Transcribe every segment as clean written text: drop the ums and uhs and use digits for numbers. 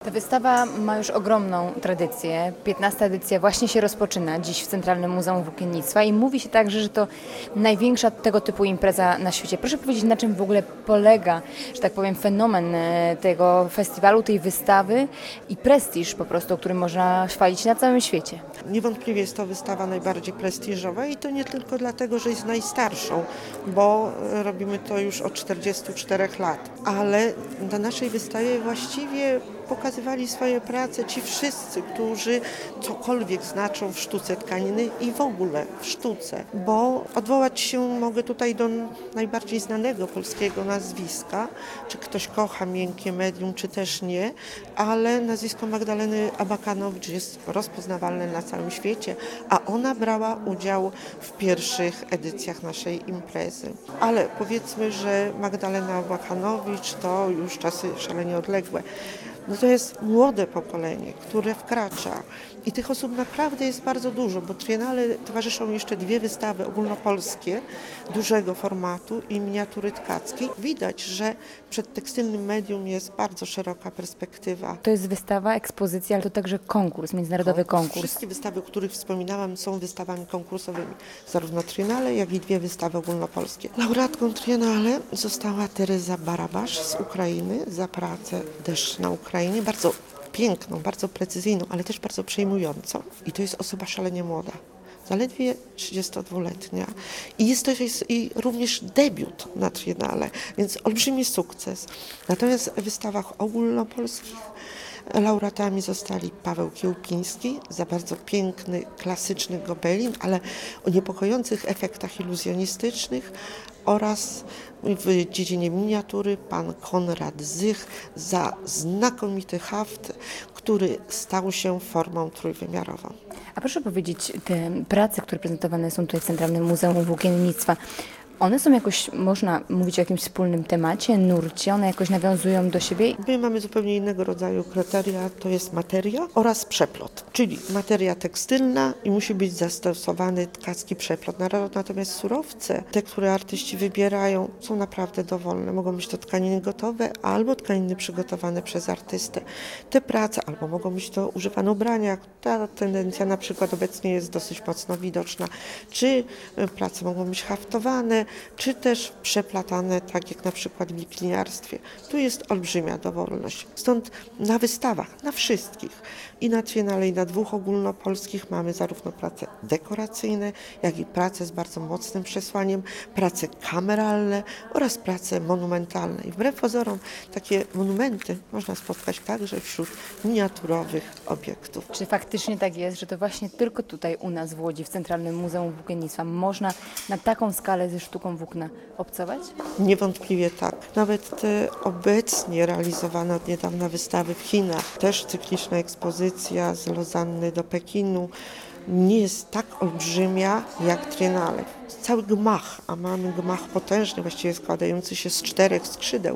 Ta wystawa ma już ogromną tradycję. 15. edycja właśnie się rozpoczyna dziś w Centralnym Muzeum Włókiennictwa i mówi się także, że to największa tego typu impreza na świecie. Proszę powiedzieć, na czym w ogóle polega, że tak powiem, fenomen tego festiwalu, tej wystawy i prestiż po prostu, o którym można chwalić na całym świecie. Niewątpliwie jest to wystawa najbardziej prestiżowa i to nie tylko dlatego, że jest najstarszą, bo robimy to już od 44 lat, ale na naszej wystawie właściwie pokazywali swoje prace ci wszyscy, którzy cokolwiek znaczą w sztuce tkaniny i w ogóle w sztuce, bo odwołać się mogę tutaj do najbardziej znanego polskiego nazwiska, czy ktoś kocha miękkie medium, czy też nie, ale nazwisko Magdaleny Abakanowicz jest rozpoznawalne na całym świecie, a ona brała udział w pierwszych edycjach naszej imprezy. Ale powiedzmy, że Magdalena Abakanowicz to już czasy szalenie odległe. No to jest młode pokolenie, które wkracza i tych osób naprawdę jest bardzo dużo, bo Triennale towarzyszą jeszcze dwie wystawy ogólnopolskie dużego formatu i miniatury tkackiej. Widać, że przed tekstylnym medium jest bardzo szeroka perspektywa. To jest wystawa, ekspozycja, ale to także konkurs, międzynarodowy konkurs. Wszystkie wystawy, o których wspominałam, są wystawami konkursowymi, zarówno Triennale, jak i dwie wystawy ogólnopolskie. Laureatką Triennale została Teresa Barabasz z Ukrainy za pracę Deszcz na Ukrainie, bardzo piękną, bardzo precyzyjną, ale też bardzo przejmującą. I to jest osoba szalenie młoda, zaledwie 32-letnia. I jest to jej również debiut na Triennale, więc olbrzymi sukces. Natomiast w wystawach ogólnopolskich laureatami zostali Paweł Kiełpiński za bardzo piękny, klasyczny gobelin, ale o niepokojących efektach iluzjonistycznych oraz w dziedzinie miniatury pan Konrad Zych za znakomity haft, który stał się formą trójwymiarową. A proszę powiedzieć, te prace, które prezentowane są tutaj w Centralnym Muzeum Włókiennictwa, one są jakoś, można mówić o jakimś wspólnym temacie, nurcie, one jakoś nawiązują do siebie? My mamy zupełnie innego rodzaju kryteria, to jest materia oraz przeplot, czyli materia tekstylna i musi być zastosowany tkacki przeplot. Natomiast surowce, te, które artyści wybierają, są naprawdę dowolne. Mogą być to tkaniny gotowe albo tkaniny przygotowane przez artystę. Te prace albo mogą być to używane ubrania. Ta tendencja na przykład obecnie jest dosyć mocno widoczna. Czy prace mogą być haftowane, czy też przeplatane, tak jak na przykład w wikliniarstwie. Tu jest olbrzymia dowolność. Stąd na wystawach, na wszystkich, i na Triennale, i na dwóch ogólnopolskich mamy zarówno prace dekoracyjne, jak i prace z bardzo mocnym przesłaniem, prace kameralne oraz prace monumentalne. I wbrew pozorom takie monumenty można spotkać także wśród miniaturowych obiektów. Czy faktycznie tak jest, że to właśnie tylko tutaj u nas w Łodzi, w Centralnym Muzeum Włókiennictwa można na taką skalę ze sztuką włókna obcować? Niewątpliwie tak. Nawet te obecnie realizowane od niedawna wystawy w Chinach, też cykliczna ekspozycja z Lozanny do Pekinu, nie jest tak olbrzymia jak Triennale. Cały gmach, a mamy gmach potężny, właściwie składający się z 4 skrzydeł,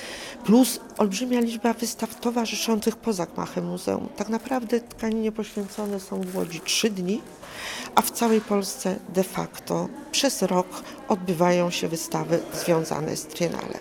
plus olbrzymia liczba wystaw towarzyszących poza gmachem muzeum. Tak naprawdę tkaninie poświęcone są w Łodzi 3 dni, a w całej Polsce de facto przez rok odbywają się wystawy związane z Triennale.